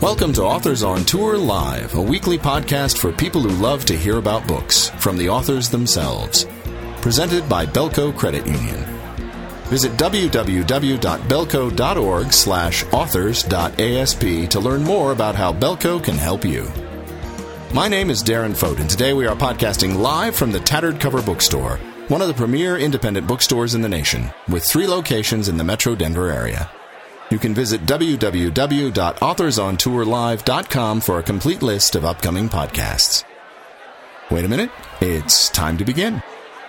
Welcome to Authors on Tour Live, a weekly podcast for people who love to hear about books from the authors themselves. Presented by Belco Credit Union. Visit www.belco.org/authors.asp to learn more about how Belco can help you. My name is Darren Fote, and today we are podcasting live from the Tattered Cover Bookstore, one of the premier independent bookstores in the nation, with 3 locations in the Metro Denver area. You can visit www.authorsontourlive.com for a complete list of upcoming podcasts. Wait a minute, it's time to begin.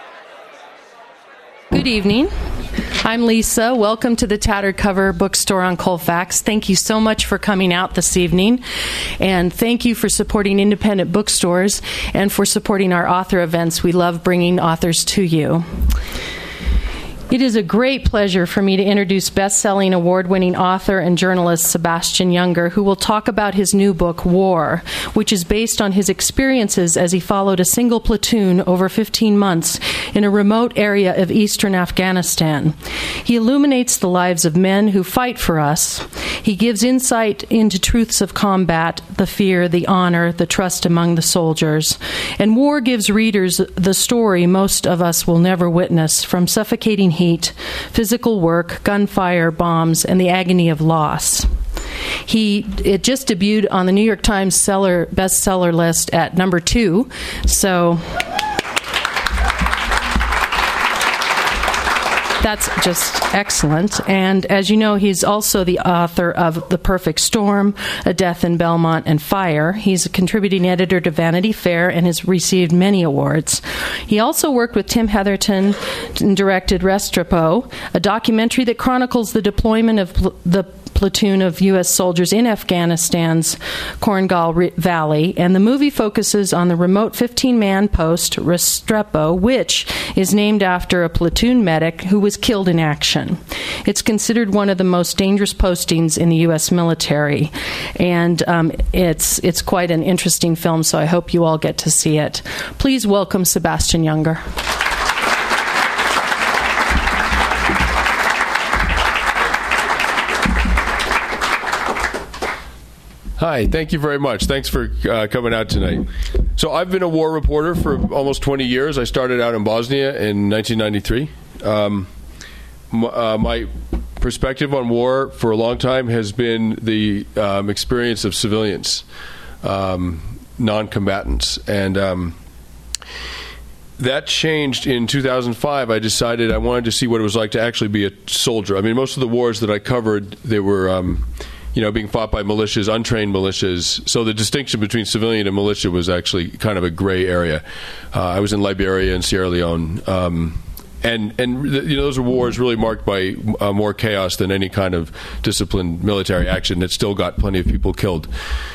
Good evening. I'm Lisa. Welcome to the Tattered Cover Bookstore on Colfax. Thank you so much for coming out this evening, and thank you for supporting independent bookstores and for supporting our author events. We love bringing authors to you. It is a great pleasure for me to introduce best-selling, award-winning author and journalist Sebastian Junger, who will talk about his new book, War, which is based on his experiences as he followed a single platoon over 15 months in a remote area of eastern Afghanistan. He illuminates the lives of men who fight for us. He gives insight into truths of combat, the fear, the honor, the trust among the soldiers. And War gives readers the story most of us will never witness, from suffocating heat, physical work, gunfire, bombs, and the agony of loss. It just debuted on the New York Times bestseller list at number 2, so that's just excellent. And as you know, he's also the author of The Perfect Storm, A Death in Belmont, and Fire. He's a contributing editor to Vanity Fair and has received many awards. He also worked with Tim Heatherton and directed Restrepo, a documentary that chronicles the deployment of the platoon of U.S. soldiers in Afghanistan's Korengal Valley, and the movie focuses on the remote 15-man post, Restrepo, which is named after a platoon medic who was killed in action. It's considered one of the most dangerous postings in the U.S. military, and it's quite an interesting film, so I hope you all get to see it. Please welcome Sebastian Junger. Hi, thank you very much. Thanks for coming out tonight. So I've been a war reporter for almost 20 years. I started out in Bosnia in 1993. My perspective on war for a long time has been the experience of civilians, non-combatants. And that changed in 2005. I decided I wanted to see what it was like to actually be a soldier. I mean, most of the wars that I covered, they were being fought by militias, untrained militias. So the distinction between civilian and militia was actually kind of a gray area. I was in Liberia and Sierra Leone. Those were wars really marked by more chaos than any kind of disciplined military action that still got plenty of people killed.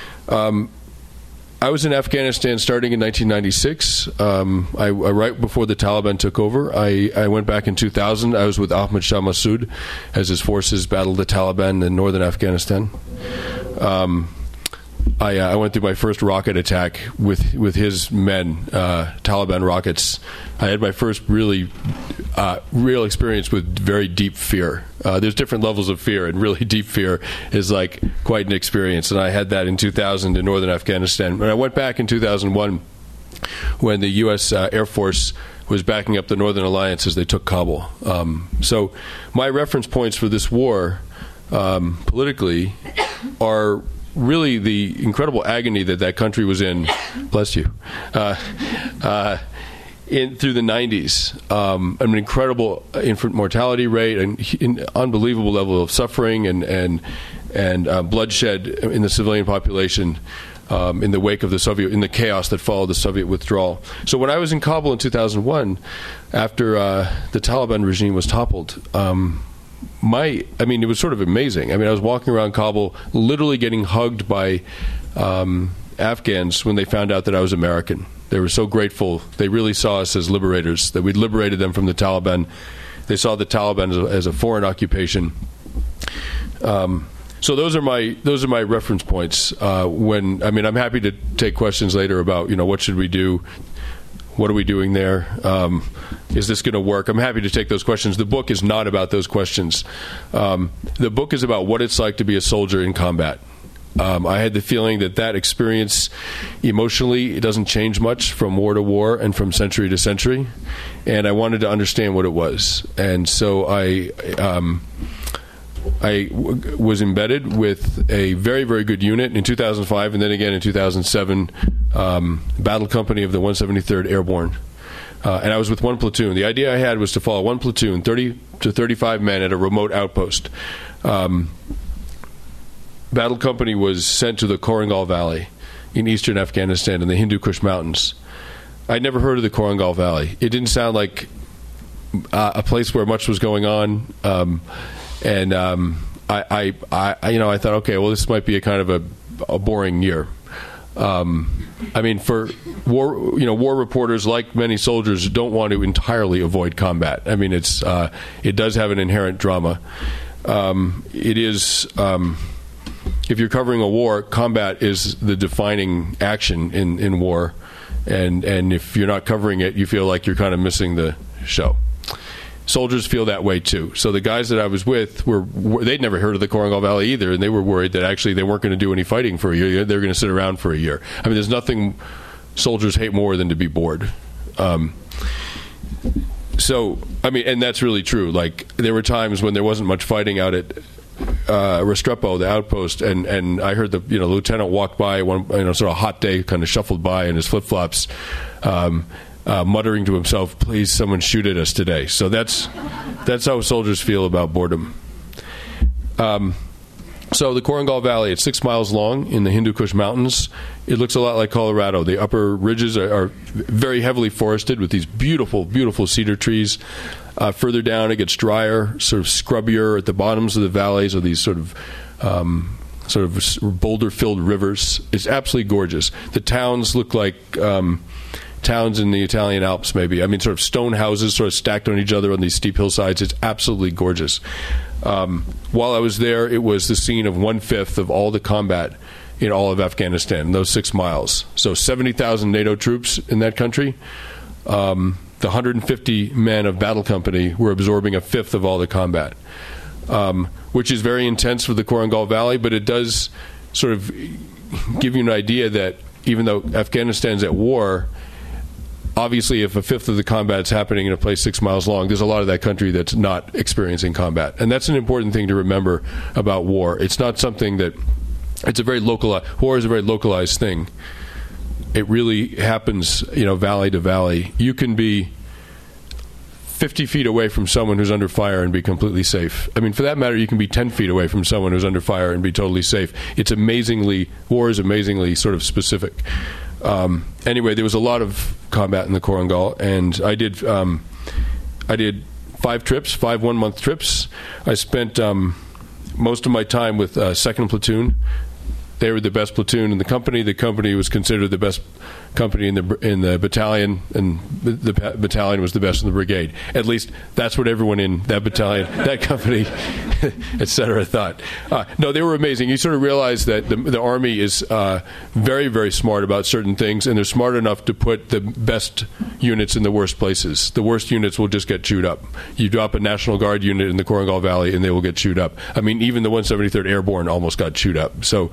I was in Afghanistan starting in 1996. Right before the Taliban took over. I went back in 2000. I was with Ahmad Shah Massoud as his forces battled the Taliban in northern Afghanistan. I went through my first rocket attack with his men, Taliban rockets. I had my first real experience with very deep fear. There's different levels of fear, and really deep fear is like quite an experience. And I had that in 2000 in northern Afghanistan. When I went back in 2001, when the U.S. Air Force was backing up the Northern Alliance as they took Kabul. So my reference points for this war politically are really the incredible agony that country was in, bless you, through the 90s. An incredible infant mortality rate, an unbelievable level of suffering and bloodshed in the civilian population in the wake of in the chaos that followed the Soviet withdrawal. So when I was in Kabul in 2001, after the Taliban regime was toppled, it was sort of amazing. I mean, I was walking around Kabul, literally getting hugged by Afghans when they found out that I was American. They were so grateful. They really saw us as liberators, that we'd liberated them from the Taliban. They saw the Taliban as a foreign occupation. So those are my reference points. I'm happy to take questions later about what should we do. What are we doing there? Is this going to work? I'm happy to take those questions. The book is not about those questions. The book is about what it's like to be a soldier in combat. I had the feeling that experience emotionally, it doesn't change much from war to war and from century to century, and I wanted to understand what it was. And so I was embedded with a very, very good unit in 2005, and then again in 2007, Battle Company of the 173rd Airborne. And I was with one platoon. The idea I had was to follow one platoon, 30 to 35 men at a remote outpost. Battle Company was sent to the Korangal Valley in eastern Afghanistan in the Hindu Kush Mountains. I'd never heard of the Korangal Valley. It didn't sound like a place where much was going on. I thought, okay, well, this might be a kind of a boring year. For war reporters, like many soldiers, don't want to entirely avoid combat. I mean, it does have an inherent drama. It is, if you're covering a war, combat is the defining action in war, and if you're not covering it, you feel like you're kind of missing the show. Soldiers feel that way too. So the guys that I was with they'd never heard of the Korangal Valley either, and they were worried that actually they weren't going to do any fighting for a year. They were going to sit around for a year. I mean, there's nothing soldiers hate more than to be bored. And that's really true. Like, there were times when there wasn't much fighting out at Restrepo, the outpost, and I heard the lieutenant walk by one sort of hot day, kind of shuffled by in his flip-flops, muttering to himself, "Please, someone shoot at us today." So that's how soldiers feel about boredom. So the Korangal Valley, it's 6 miles long in the Hindu Kush Mountains. It looks a lot like Colorado. The upper ridges are very heavily forested with these beautiful, beautiful cedar trees. Further down, it gets drier, sort of scrubbier. At the bottoms of the valleys are these sort of boulder-filled rivers. It's absolutely gorgeous. The towns look like towns in the Italian Alps, maybe. I mean, sort of stone houses sort of stacked on each other on these steep hillsides. It's absolutely gorgeous. While I was there, it was the scene of 1/5 of all the combat in all of Afghanistan, those 6 miles. So 70,000 NATO troops in that country. The 150 men of Battle Company were absorbing 1/5 of all the combat, which is very intense for the Korangal Valley, but it does sort of give you an idea that even though Afghanistan's at war, obviously, if 1/5 of the combat is happening in a place 6 miles long, there's a lot of that country that's not experiencing combat. And that's an important thing to remember about war. It's not something that... It's a very localized... War is a very localized thing. It really happens, valley to valley. You can be 50 feet away from someone who's under fire and be completely safe. I mean, for that matter, you can be 10 feet away from someone who's under fire and be totally safe. War is amazingly sort of specific. Anyway, there was a lot of combat in the Korangal, and I did 5 trips, 5 one-month trips. I spent most of my time with 2nd Platoon. They were the best platoon in the company. The company was considered the best company in the battalion, and the battalion was the best in the brigade. At least that's what everyone in that battalion, that company, etc. thought. No, they were amazing. You sort of realize that the Army is very, very smart about certain things, and they're smart enough to put the best units in the worst places. The worst units will just get chewed up. You drop a National Guard unit in the Korangal Valley, and they will get chewed up. I mean, even the 173rd Airborne almost got chewed up. So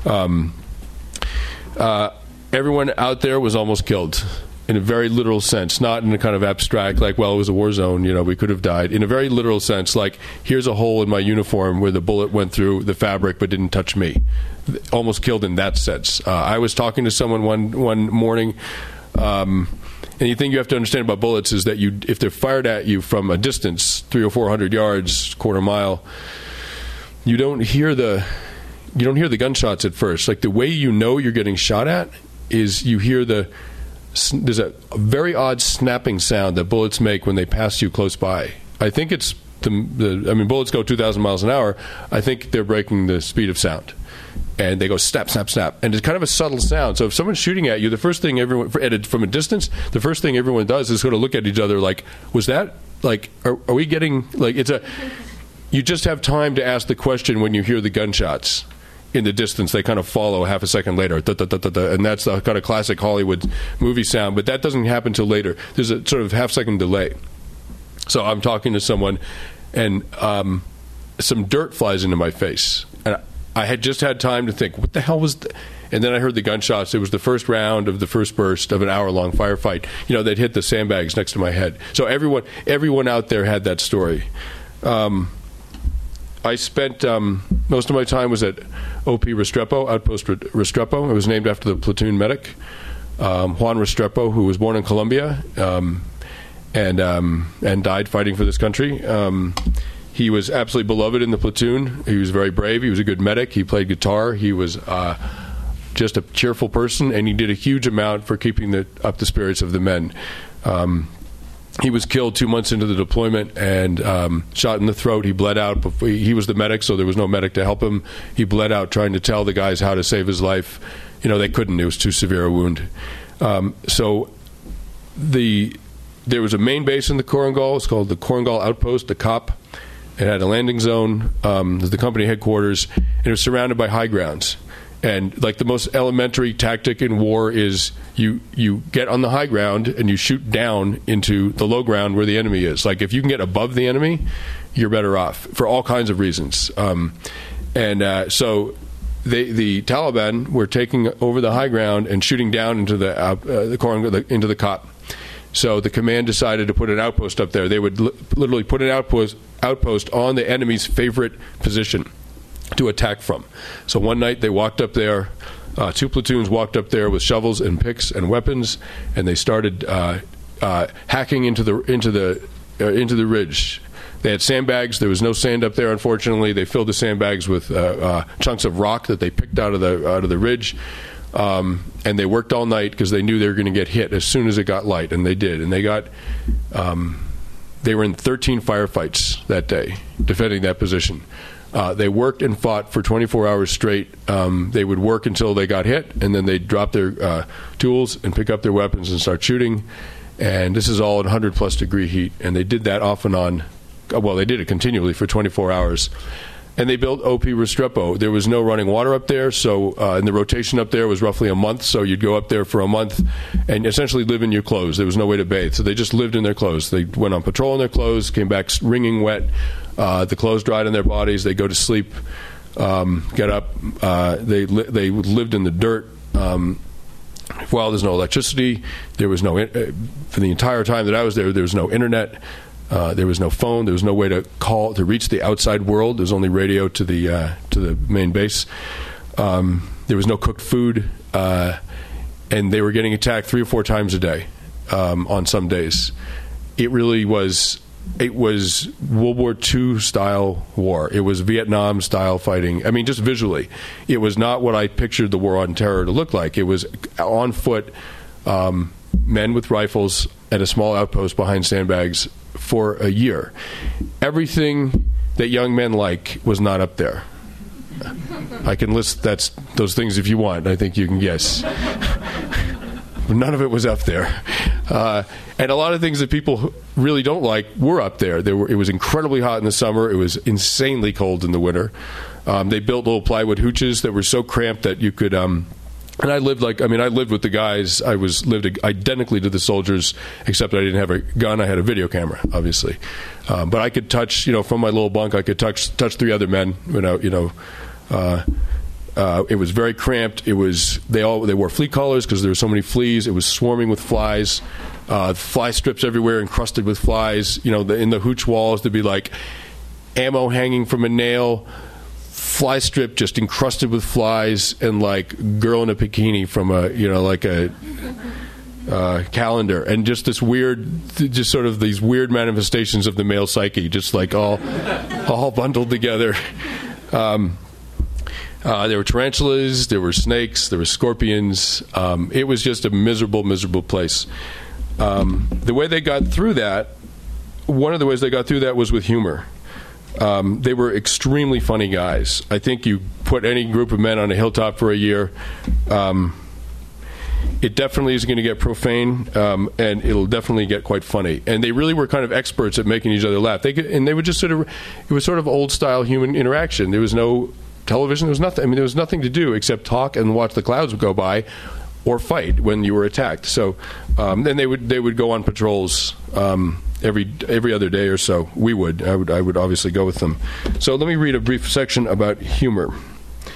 everyone out there was almost killed in a very literal sense, not in a kind of abstract, like, well, it was a war zone, we could have died. In a very literal sense, like, here's a hole in my uniform where the bullet went through the fabric but didn't touch me. Almost killed in that sense. I was talking to someone one morning, and the thing you have to understand about bullets is that if they're fired at you from a distance, 300 or 400 yards, quarter mile, you don't hear the gunshots at first. Like, the way you're getting shot at is you hear there's a very odd snapping sound that bullets make when they pass you close by. I think it's bullets go 2,000 miles an hour. I think they're breaking the speed of sound. And they go snap, snap, snap. And it's kind of a subtle sound. So if someone's shooting at you, the first thing from a distance, the first thing everyone does is sort of look at each other like, was that, like, are we getting, like, you just have time to ask the question when you hear the gunshots. In the distance, they kind of follow half a second later, and that's the kind of classic Hollywood movie sound, but that doesn't happen till later. There's a sort of half-second delay. So I'm talking to someone, and some dirt flies into my face. And I had just had time to think, what the hell was and then I heard the gunshots. It was the first round of the first burst of an hour-long firefight. They'd hit the sandbags next to my head. So everyone out there had that story. I spent most of my time was at OP Restrepo, Outpost Restrepo. It was named after the platoon medic, Juan Restrepo, who was born in Colombia and died fighting for this country. He was absolutely beloved in the platoon. He was very brave. He was a good medic. He played guitar. He was just a cheerful person, and he did a huge amount for keeping up the spirits of the men. He was killed 2 months into the deployment and shot in the throat. He bled out. He was the medic, so there was no medic to help him. He bled out trying to tell the guys how to save his life. They couldn't. It was too severe a wound. So there was a main base in the Korengal. It's called the Korengal Outpost, the COP. It had a landing zone. It was the company headquarters, and it was surrounded by high grounds. And like the most elementary tactic in war is you get on the high ground and you shoot down into the low ground where the enemy is. Like if you can get above the enemy, you're better off for all kinds of reasons. So the Taliban were taking over the high ground and shooting down into into the COP. So the command decided to put an outpost up there. They would literally put an outpost on the enemy's favorite position to attack from. So one night they walked up there, 2 platoons walked up there with shovels and picks and weapons, and they started hacking into the ridge. They had sandbags. There was no sand up there, unfortunately. They filled the sandbags with chunks of rock that they picked out of the ridge, and they worked all night because they knew they were going to get hit as soon as it got light, and they did. And they were in 13 firefights that day defending that position. They worked and fought for 24 hours straight. They would work until they got hit, and then they'd drop their tools and pick up their weapons and start shooting. And this is all in 100-plus degree heat. And they did that off and on. Well, they did it continually for 24 hours. And they built OP Restrepo. There was no running water up there, so and the rotation up there was roughly a month, so you'd go up there for a month and essentially live in your clothes. There was no way to bathe, so they just lived in their clothes. They went on patrol in their clothes, came back wringing wet. The clothes dried on their bodies. They go to sleep, get up. They lived in the dirt. While there's no electricity, there was no for the entire time that I was there. There was no internet. There was no phone. There was no way to call to reach the outside world. There was only radio to the main base. There was no cooked food, and they were getting attacked 3 or 4 times a day on some days. It really was. It was World War II style war. It was Vietnam style fighting. I mean, just visually, it was not what I pictured the war on terror to look like. It was on foot, men with rifles at a small outpost behind sandbags for a year. Everything that young men like was not up there. I can list those things if you want. I think you can guess. None of it was up there. And a lot of things that people really don't like were up there. It was incredibly hot in the summer. It was insanely cold in the winter. They built little plywood hooches that were so cramped that you could... and I lived with the guys. I lived identically to the soldiers, except I didn't have a gun. I had a video camera, obviously. But I could touch, from my little bunk, I could touch 3 other men, it was very cramped. They wore flea collars because there were so many fleas. It was swarming with flies. Fly strips everywhere encrusted with flies. In the hooch walls there'd be like ammo hanging from a nail, fly strip just encrusted with flies, and like girl in a bikini from a calendar, and just these weird manifestations of the male psyche, just like all bundled together. There were tarantulas, there were snakes, there were scorpions. It was just a miserable, miserable place. The way they got through that, one of the ways they got through that was with humor. They were extremely funny guys. I think you put any group of men on a hilltop for a year, it definitely is going to get profane, and it'll definitely get quite funny. And they really were kind of experts at making each other laugh. They would just it was sort of old-style human interaction. There was no television. There was nothing. I mean, there was nothing to do except talk and watch the clouds go by, or fight when you were attacked. So then they would go on patrols every other day or so. I would obviously go with them. So let me read a brief section about humor.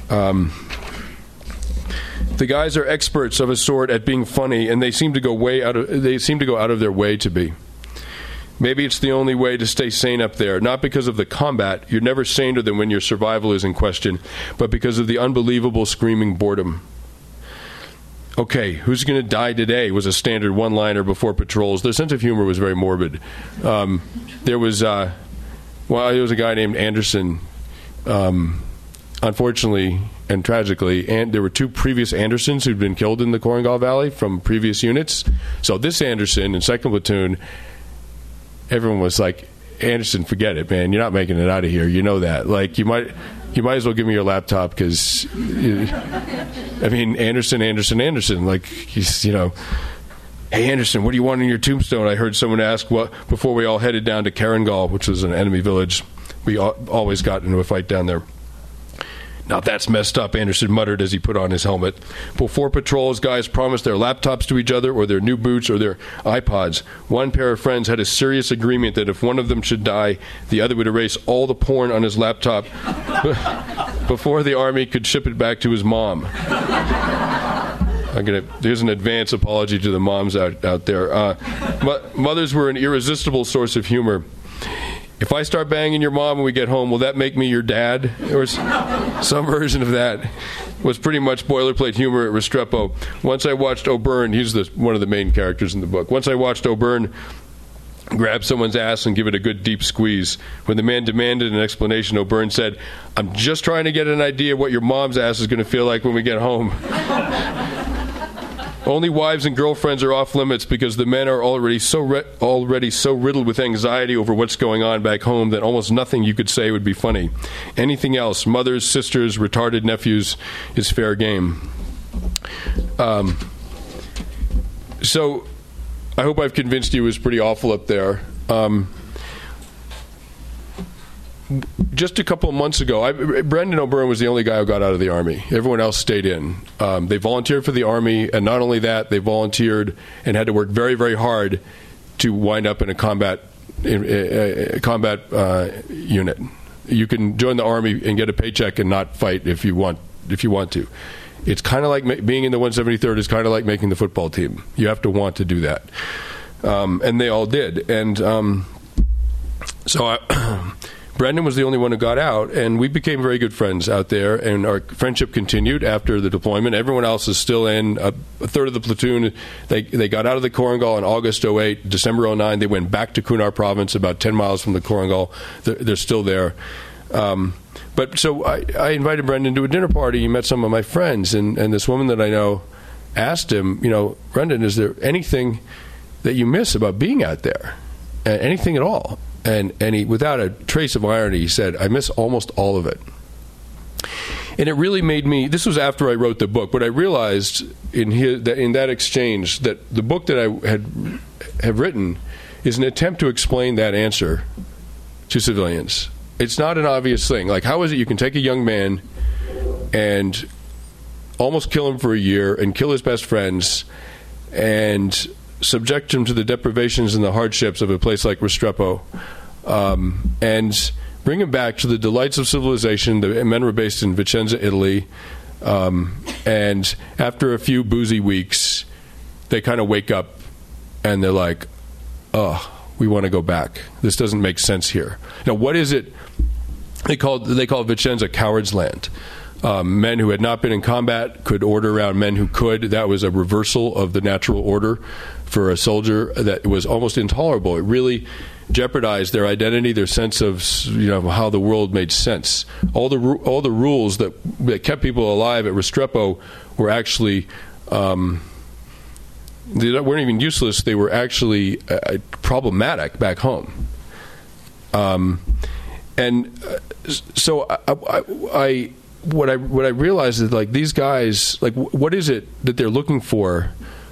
The guys are experts of a sort at being funny, and they seem to go out of their way to be. Maybe it's the only way to stay sane up there, not because of the combat. You're never saner than when your survival is in question, but because of the unbelievable screaming boredom. Okay, who's going to die today was a standard one-liner before patrols. Their sense of humor was very morbid. There was a guy named Anderson, unfortunately and tragically, and there were 2 previous Andersons who'd been killed in the Korengal Valley from previous units. So this Anderson in 2nd Platoon, everyone was like, Anderson, forget it, man. You're not making it out of here. You know that. Like, you might as well give me your laptop because, I mean, Anderson. Like, he's, hey, Anderson, what do you want in your tombstone? I heard someone ask before we all headed down to Korengal, which was an enemy village. We always got into a fight down there. Now that's messed up, Anderson muttered as he put on his helmet. Before patrols, guys promised their laptops to each other or their new boots or their iPods. One pair of friends had a serious agreement that if one of them should die, the other would erase all the porn on his laptop before the Army could ship it back to his mom. Here's an advance apology to the moms out there. Mothers were an irresistible source of humor. If I start banging your mom when we get home, will that make me your dad? Or some version of that was pretty much boilerplate humor at Restrepo. Once I watched O'Byrne, he's one of the main characters in the book. Once I watched O'Byrne grab someone's ass and give it a good deep squeeze. When the man demanded an explanation, O'Byrne said, "I'm just trying to get an idea of what your mom's ass is going to feel like when we get home." Only wives and girlfriends are off limits because the men are already so riddled with anxiety over what's going on back home that almost nothing you could say would be funny. Anything else, mothers, sisters, retarded nephews, is fair game. So I hope I've convinced you it was pretty awful up there. Just a couple of months ago, Brendan O'Byrne was the only guy who got out of the Army. Everyone else stayed in. They volunteered for the Army, and not only that, they volunteered and had to work very, very hard to wind up in a combat unit. You can join the Army and get a paycheck and not fight if you want to. It's kind of like being in the 173rd is kind of like making the football team. You have to want to do that. And they all did. And Brendan was the only one who got out, and we became very good friends out there, and our friendship continued after the deployment. Everyone else is still in. A third of the platoon, they got out of the Korengal in August 08. December 09, they went back to Kunar Province, about 10 miles from the Korengal. They're still there. But so I invited Brendan to a dinner party. He met some of my friends, and this woman that I know asked him, Brendan, is there anything that you miss about being out there? Anything at all? And he, without a trace of irony, he said, I miss almost all of it. And it really made me, this was after I wrote the book, but I realized in that exchange that the book that I have written is an attempt to explain that answer to civilians. It's not an obvious thing. Like, how is it you can take a young man and almost kill him for a year and kill his best friends and subject him to the deprivations and the hardships of a place like Restrepo, and bring him back to the delights of civilization? The men were based in Vicenza, Italy, and after a few boozy weeks, they kind of wake up and they're like, oh, we want to go back. This doesn't make sense here. Now, what is it? They called Vicenza coward's land. Men who had not been in combat could order around men who could. That was a reversal of the natural order for a soldier that was almost intolerable. It really jeopardized their identity, their sense of how the world made sense. All the rules that kept people alive at Restrepo were actually they weren't even useless. They were actually problematic back home. So what I realized is, like, these guys, like, what is it that they're looking for?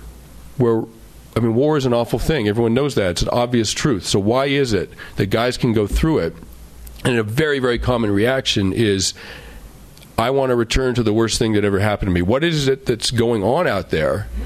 War is an awful thing. Everyone knows that. It's an obvious truth. So why is it that guys can go through it? And a very, very common reaction is, I want to return to the worst thing that ever happened to me. What is it that's going on out there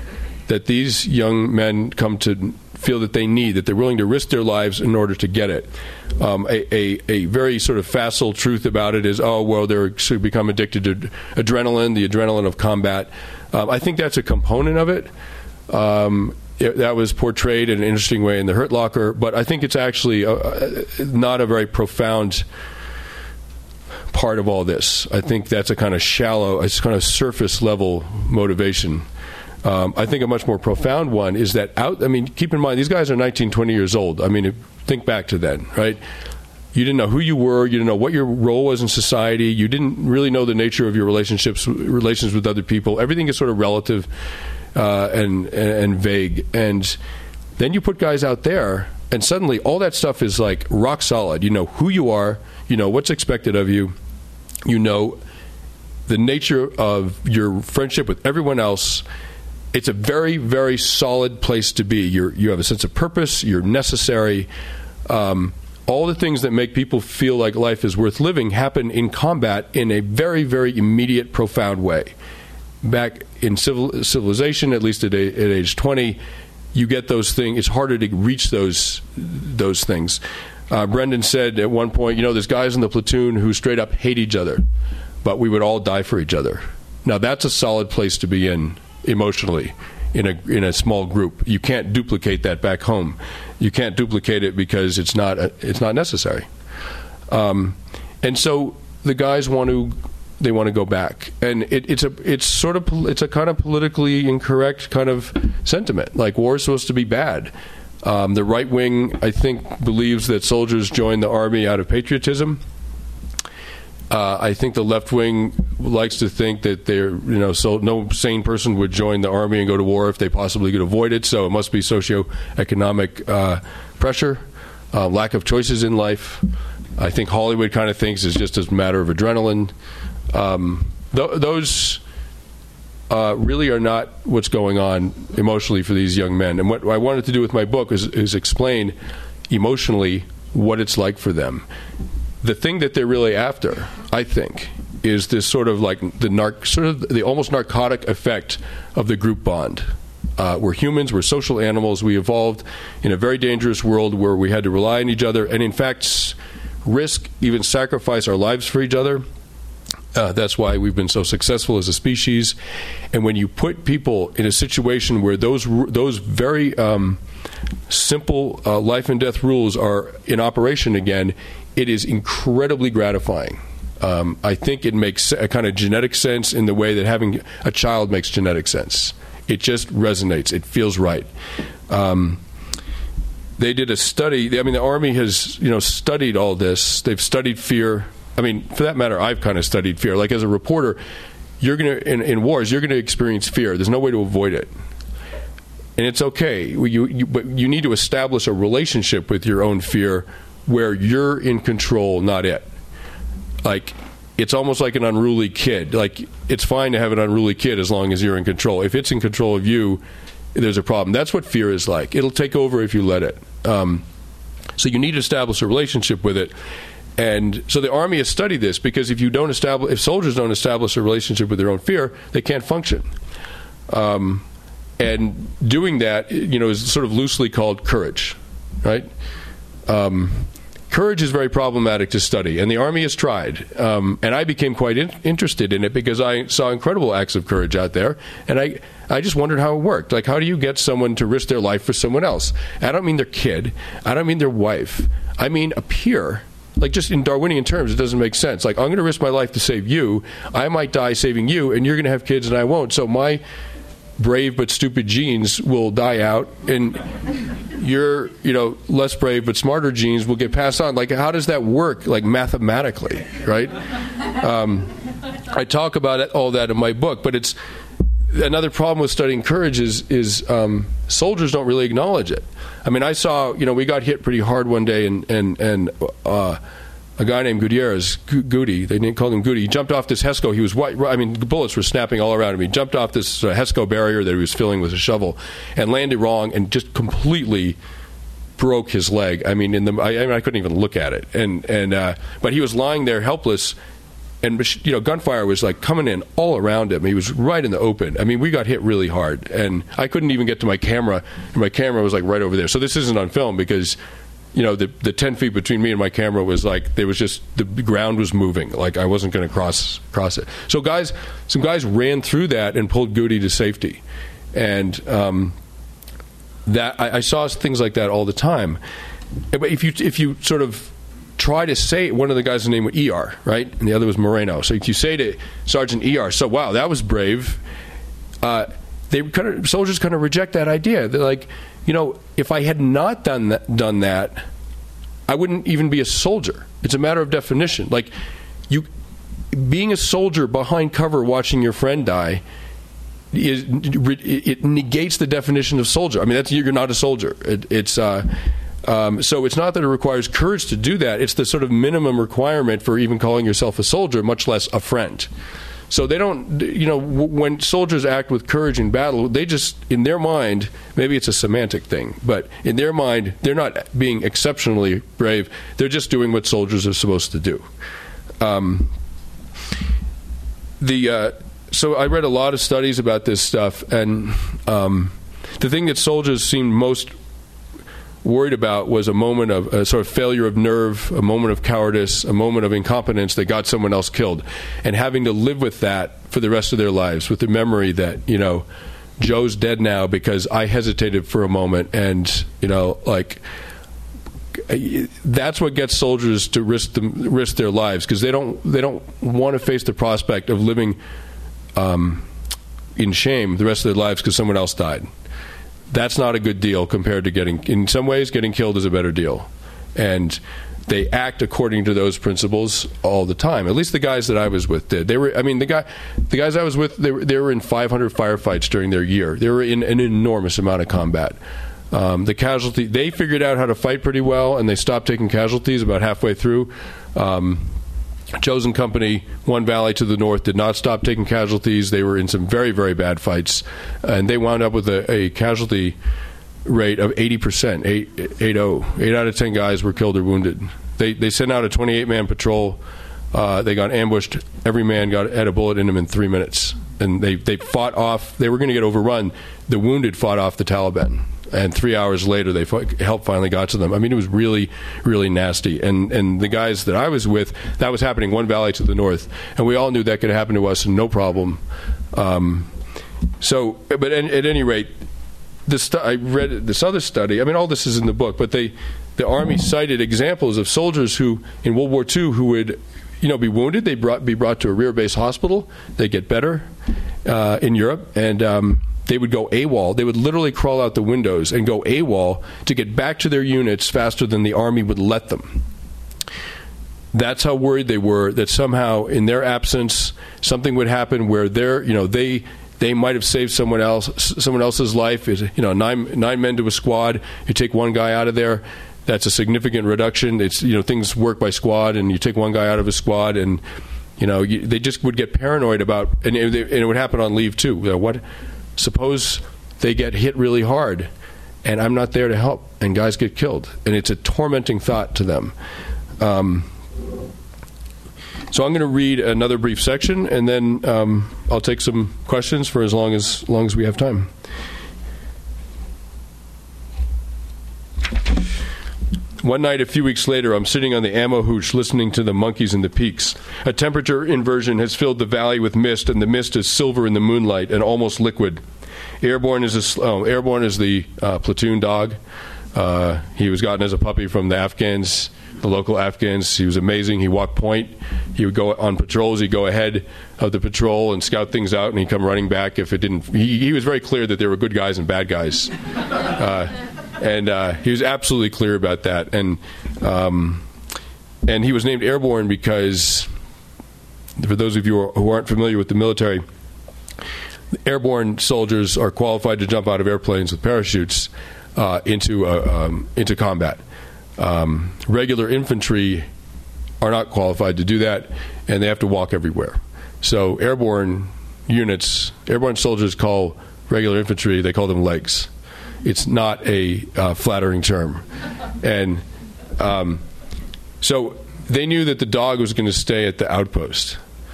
that these young men come to feel that they need, that they're willing to risk their lives in order to get it. A very sort of facile truth about it is, they're become addicted to adrenaline, the adrenaline of combat. I think that's a component of it. That was portrayed in an interesting way in The Hurt Locker, but I think it's actually not a very profound part of all this. I think that's a kind of shallow, it's kind of surface level motivation. I think a much more profound one is that keep in mind, these guys are 19, 20 years old. Think back to then, right? You didn't know who you were. You didn't know what your role was in society. You didn't really know the nature of your relations with other people. Everything is sort of relative and vague. And then you put guys out there, and suddenly all that stuff is like rock solid. You know who you are. You know what's expected of you. You know the nature of your friendship with everyone else. It's a very, very solid place to be. You have a sense of purpose. You're necessary. All the things that make people feel like life is worth living happen in combat in a very, very immediate, profound way. Back in civilization, at least at age 20, you get those things. It's harder to reach those things. Brendan said at one point, there's guys in the platoon who straight up hate each other, but we would all die for each other. Now, that's a solid place to be in emotionally in a small group. You can't duplicate that back home. You can't duplicate it because it's not necessary. And so the guys want to go back, and it's a kind of politically incorrect kind of sentiment. Like, war is supposed to be bad. The right wing, I think, believes that soldiers join the army out of patriotism. I think the left wing likes to think that so no sane person would join the army and go to war if they possibly could avoid it. So it must be socioeconomic pressure, lack of choices in life. I think Hollywood kind of thinks it's just a matter of adrenaline. Those really are not what's going on emotionally for these young men. And what I wanted to do with my book is explain emotionally what it's like for them. The thing that they're really after, I think, is this sort of like the almost narcotic effect of the group bond. We're humans, we're social animals. We evolved in a very dangerous world where we had to rely on each other and, in fact, risk, even sacrifice our lives for each other. That's why we've been so successful as a species. And when you put people in a situation where those very simple life and death rules are in operation again, it is incredibly gratifying. I think it makes a kind of genetic sense in the way that having a child makes genetic sense. It just resonates. It feels right. They did a study. The Army has studied all this. They've studied fear. For that matter, I've kind of studied fear. Like, as a reporter, you're going to in wars, you're going to experience fear. There's no way to avoid it, and it's okay. But you need to establish a relationship with your own fear where you're in control, not it. Like, it's almost like an unruly kid. Like, it's fine to have an unruly kid as long as you're in control. If it's in control of you, there's a problem. That's what fear is like. It'll take over if you let it. So you need to establish a relationship with it. And so the Army has studied this, because if soldiers don't establish a relationship with their own fear, they can't function. And doing that, is sort of loosely called courage, right? Courage is very problematic to study, and the Army has tried. And I became quite interested in it because I saw incredible acts of courage out there, and I just wondered how it worked. Like, how do you get someone to risk their life for someone else? I don't mean their kid. I don't mean their wife. I mean a peer. Like, just in Darwinian terms, it doesn't make sense. Like, I'm going to risk my life to save you. I might die saving you, and you're going to have kids and I won't. So my brave but stupid genes will die out, and your less brave but smarter genes will get passed on. Like, how does that work, like, mathematically, right? I talk about all that in my book, but it's another problem with studying courage is soldiers don't really acknowledge it. I saw, we got hit pretty hard one day, and a guy named Gutierrez, Goody, they called him Goody, he jumped off this HESCO. He was white. The bullets were snapping all around him. He jumped off this HESCO barrier that he was filling with a shovel and landed wrong and just completely broke his leg. I couldn't even look at it. But he was lying there helpless, And gunfire was like coming in all around him. He was right in the open. I mean, we got hit really hard, and I couldn't even get to my camera. And my camera was like right over there. So this isn't on film because, the 10 feet between me and my camera was like there was just the ground was moving. Like I wasn't going to cross it. So some guys ran through that and pulled Goody to safety, and that I saw things like that all the time. But if you sort of try to say, one of the guys' name was ER, right? And the other was Moreno. So if you say to Sergeant ER, so wow, that was brave, soldiers kind of reject that idea. They're like, if I had not done that, I wouldn't even be a soldier. It's a matter of definition. Like, being a soldier behind cover watching your friend die, it negates the definition of soldier. I mean, you're not a soldier. So it's not that it requires courage to do that. It's the sort of minimum requirement for even calling yourself a soldier, much less a friend. So they don't, when soldiers act with courage in battle, they just, in their mind, maybe it's a semantic thing, but in their mind, they're not being exceptionally brave. They're just doing what soldiers are supposed to do. So I read a lot of studies about this stuff, and the thing that soldiers seemed most worried about was a moment of a sort of failure of nerve, a moment of cowardice, a moment of incompetence that got someone else killed, and having to live with that for the rest of their lives, with the memory that Joe's dead now because I hesitated for a moment, and that's what gets soldiers to risk their lives, because they don't want to face the prospect of living in shame the rest of their lives because someone else died. That's not a good deal compared to in some ways, getting killed is a better deal. And they act according to those principles all the time. At least the guys that I was with did. The guys I was with, they were in 500 firefights during their year. They were in an enormous amount of combat. They figured out how to fight pretty well, and they stopped taking casualties about halfway through. Chosen Company, One Valley to the north, did not stop taking casualties. They were in some very, very bad fights, and they wound up with a casualty rate of 80%, 8-0. 8 out of 10 guys were killed or wounded. They sent out a 28-man patrol. They got ambushed. Every man had a bullet in him in 3 minutes, and they fought off. They were going to get overrun. The wounded fought off the Taliban. And 3 hours later, help finally got to them. I mean, it was really, really nasty. And the guys that I was with, that was happening One Valley to the north. And we all knew that could happen to us, and no problem. But at any rate, I read this other study. I mean, all this is in the book, but the Army cited examples of soldiers who, in World War II, who would be wounded. They'd be brought to a rear base hospital. They'd get better in Europe, and they would go AWOL. They would literally crawl out the windows and go AWOL to get back to their units faster than the Army would let them. That's how worried they were that somehow in their absence something would happen where they might have saved someone else's life. 9 men to a squad. You take one guy out of there, that's a significant reduction. It's things work by squad, and you take one guy out of a squad, and they just would get paranoid about, and it would happen on leave too. What? Suppose they get hit really hard, and I'm not there to help, and guys get killed, and it's a tormenting thought to them. So I'm going to read another brief section, and then I'll take some questions for as long as we have time. One night, a few weeks later, I'm sitting on the ammo hooch listening to the monkeys in the peaks. A temperature inversion has filled the valley with mist, and the mist is silver in the moonlight and almost liquid. Airborne is the platoon dog. He was gotten as a puppy from the Afghans, the local Afghans. He was amazing. He walked point. He would go on patrols. He'd go ahead of the patrol and scout things out, and he'd come running back if it didn't. He was very clear that there were good guys and bad guys. And he was absolutely clear about that. And he was named Airborne because, for those of you who aren't familiar with the military, airborne soldiers are qualified to jump out of airplanes with parachutes into combat. Regular infantry are not qualified to do that, and they have to walk everywhere. So airborne soldiers call regular infantry, they call them legs. It's not a flattering term. And so they knew that the dog was going to stay at the outpost.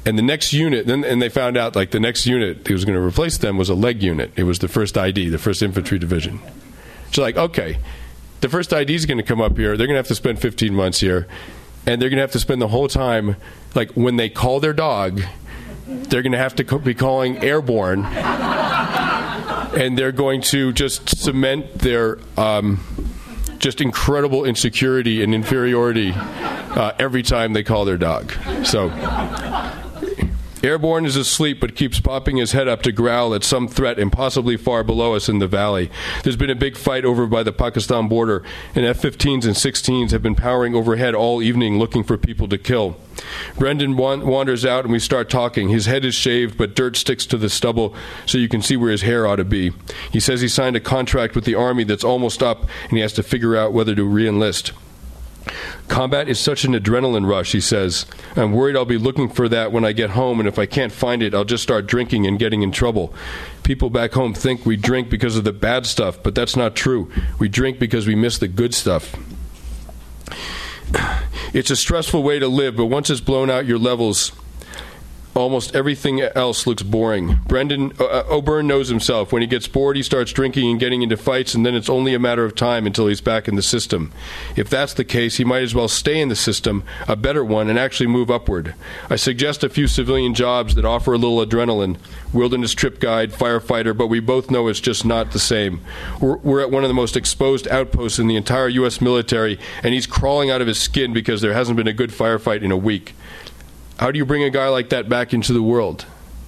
And the next unit, and they found out like the next unit that was going to replace them was a leg unit. It was the 1st ID, the 1st Infantry Division. So like, okay, the 1st ID is going to come up here. They're going to have to spend 15 months here. And they're going to have to spend the whole time, like when they call their dog, they're going to have to be calling airborne. And they're going to just cement their just incredible insecurity and inferiority every time they call their dog. So Airborne is asleep but keeps popping his head up to growl at some threat impossibly far below us in the valley. There's been a big fight over by the Pakistan border, and F-15s and 16s have been powering overhead all evening looking for people to kill. Brendan wanders out and we start talking. His head is shaved, but dirt sticks to the stubble so you can see where his hair ought to be. He says he signed a contract with the Army that's almost up, and he has to figure out whether to re-enlist. Combat is such an adrenaline rush, he says. I'm worried I'll be looking for that when I get home, and if I can't find it, I'll just start drinking and getting in trouble. People back home think we drink because of the bad stuff, but that's not true. We drink because we miss the good stuff. It's a stressful way to live, but once it's blown out your levels, almost everything else looks boring. Brendan O'Byrne knows himself. When he gets bored, he starts drinking and getting into fights, and then it's only a matter of time until he's back in the system. If that's the case, he might as well stay in the system, a better one, and actually move upward. I suggest a few civilian jobs that offer a little adrenaline. Wilderness trip guide, firefighter, but we both know it's just not the same. We're at one of the most exposed outposts in the entire U.S. military, and he's crawling out of his skin because there hasn't been a good firefight in a week. How do you bring a guy like that back into the world?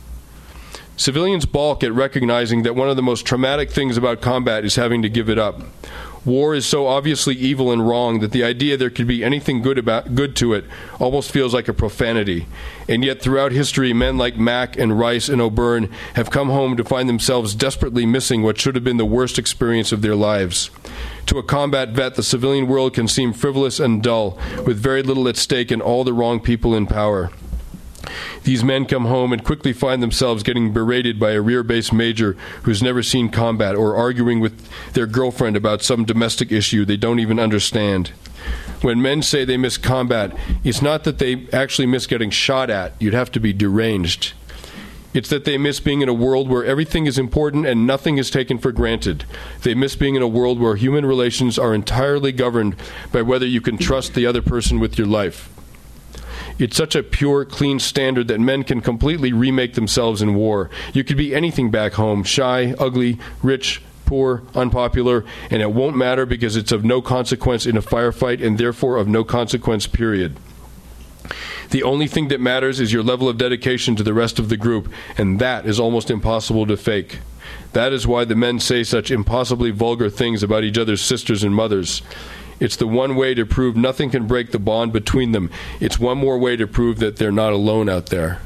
Civilians balk at recognizing that one of the most traumatic things about combat is having to give it up. War is so obviously evil and wrong that the idea there could be anything good to it almost feels like a profanity. And yet throughout history, men like Mack and Rice and O'Byrne have come home to find themselves desperately missing what should have been the worst experience of their lives. To a combat vet, the civilian world can seem frivolous and dull, with very little at stake and all the wrong people in power. These men come home and quickly find themselves getting berated by a rear-base major who's never seen combat, or arguing with their girlfriend about some domestic issue they don't even understand. When men say they miss combat, it's not that they actually miss getting shot at. You'd have to be deranged. It's that they miss being in a world where everything is important and nothing is taken for granted. They miss being in a world where human relations are entirely governed by whether you can trust the other person with your life. It's such a pure, clean standard that men can completely remake themselves in war. You could be anything back home, shy, ugly, rich, poor, unpopular, and it won't matter because it's of no consequence in a firefight and therefore of no consequence, period. The only thing that matters is your level of dedication to the rest of the group, and that is almost impossible to fake. That is why the men say such impossibly vulgar things about each other's sisters and mothers. It's the one way to prove nothing can break the bond between them. It's one more way to prove that they're not alone out there.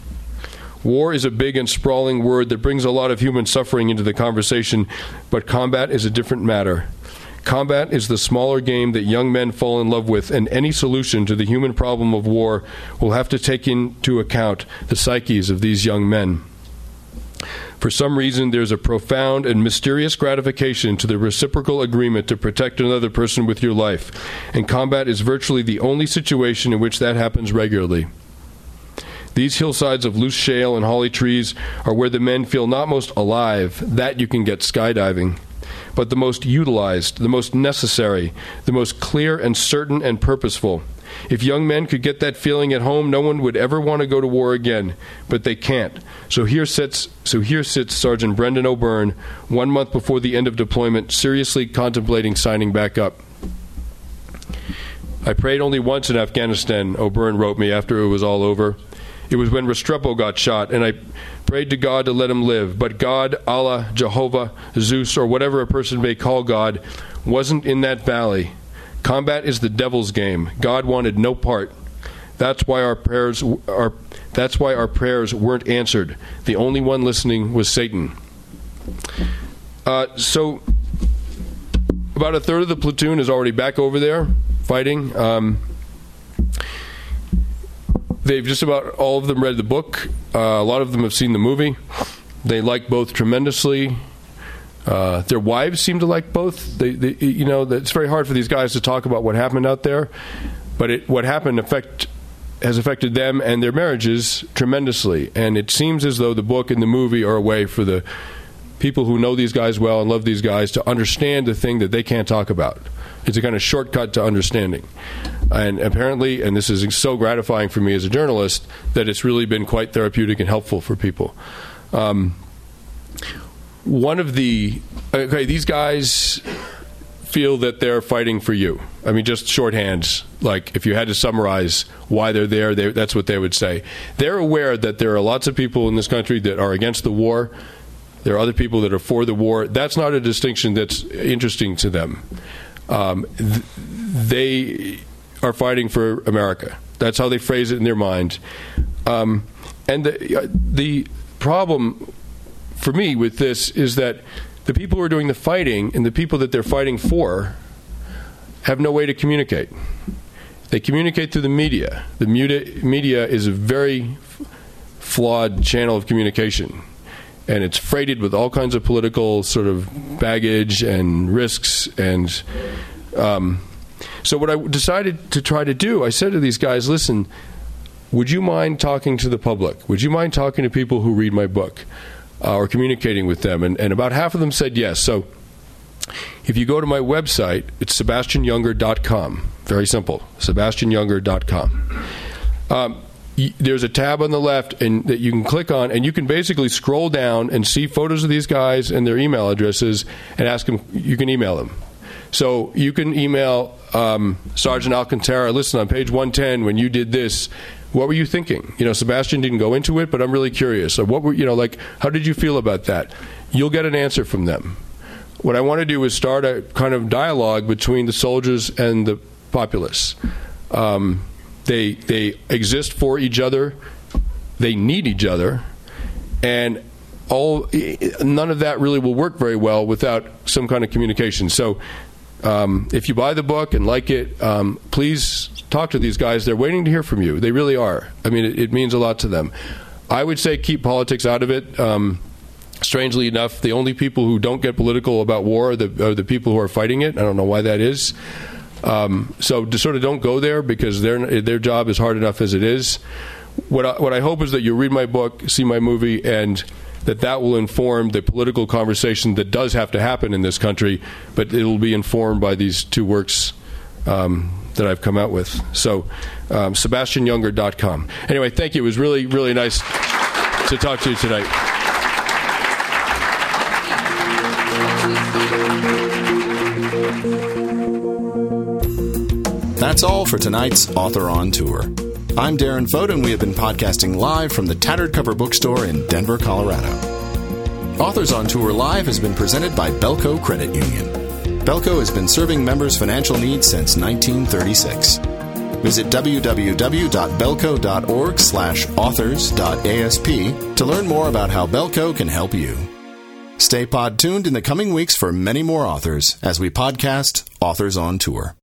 War is a big and sprawling word that brings a lot of human suffering into the conversation, but combat is a different matter. Combat is the smaller game that young men fall in love with, and any solution to the human problem of war will have to take into account the psyches of these young men. For some reason, there's a profound and mysterious gratification to the reciprocal agreement to protect another person with your life, and combat is virtually the only situation in which that happens regularly. These hillsides of loose shale and holly trees are where the men feel not most alive, that you can get skydiving, but the most utilized, the most necessary, the most clear and certain and purposeful. If young men could get that feeling at home, no one would ever want to go to war again, but they can't. So here sits Sergeant Brendan O'Byrne, 1 month before the end of deployment, seriously contemplating signing back up. I prayed only once in Afghanistan, O'Byrne wrote me after it was all over. It was when Restrepo got shot, and I prayed to God to let him live. But God, Allah, Jehovah, Zeus, or whatever a person may call God, wasn't in that valley. Combat is the devil's game. God wanted no part. That's why our prayers weren't answered. The only one listening was Satan. So about a third of the platoon is already back over there fighting. They've just about all of them read the book. A lot of them have seen the movie. They like both tremendously. Their wives seem to like both. It's very hard for these guys to talk about what happened out there, but what happened has affected them and their marriages tremendously. And it seems as though the book and the movie are a way for the people who know these guys well and love these guys to understand the thing that they can't talk about. It's a kind of shortcut to understanding. And apparently, and this is so gratifying for me as a journalist, that it's really been quite therapeutic and helpful for people. These guys feel that they're fighting for you. I mean, just shorthands. Like, if you had to summarize why they're there, that's what they would say. They're aware that there are lots of people in this country that are against the war. There are other people that are for the war. That's not a distinction that's interesting to them. They are fighting for America. That's how they phrase it in their mind. And the problem for me with this is that the people who are doing the fighting and the people that they're fighting for have no way to communicate. They communicate through the media. The media is a very flawed channel of communication, and it's freighted with all kinds of political sort of baggage and risks. And so what I decided to try to do, I said to these guys, listen, would you mind talking to the public? Would you mind talking to people who read my book or communicating with them? And about half of them said yes. So if you go to my website, it's SebastianJunger.com. Very simple, SebastianJunger.com. There's a tab on the left and that you can click on, and you can basically scroll down and see photos of these guys and their email addresses and ask them. You can email them. So you can email Sergeant Alcantara, listen, on page 110, when you did this, what were you thinking? Sebastian didn't go into it, but I'm really curious. So what were, how did you feel about that? You'll get an answer from them. What I want to do is start a kind of dialogue between the soldiers and the populace. They exist for each other. They need each other. And none of that really will work very well without some kind of communication. So if you buy the book and like it, please talk to these guys. They're waiting to hear from you. They really are. I mean, it means a lot to them. I would say keep politics out of it. Strangely enough, the only people who don't get political about war are the people who are fighting it. I don't know why that is. So just sort of don't go there, because their job is hard enough as it is. What I hope is that you read my book, see my movie, and that will inform the political conversation that does have to happen in this country, but it will be informed by these two works that I've come out with. So, SebastianJunger.com. Anyway, thank you. It was really, really nice to talk to you tonight. That's all for tonight's Author on Tour. I'm Darren Fote, and we have been podcasting live from the Tattered Cover Bookstore in Denver, Colorado. Authors on Tour Live has been presented by Belco Credit Union. Belco has been serving members' financial needs since 1936. Visit www.belco.org/authors.asp to learn more about how Belco can help you. Stay pod tuned in the coming weeks for many more authors as we podcast Authors on Tour.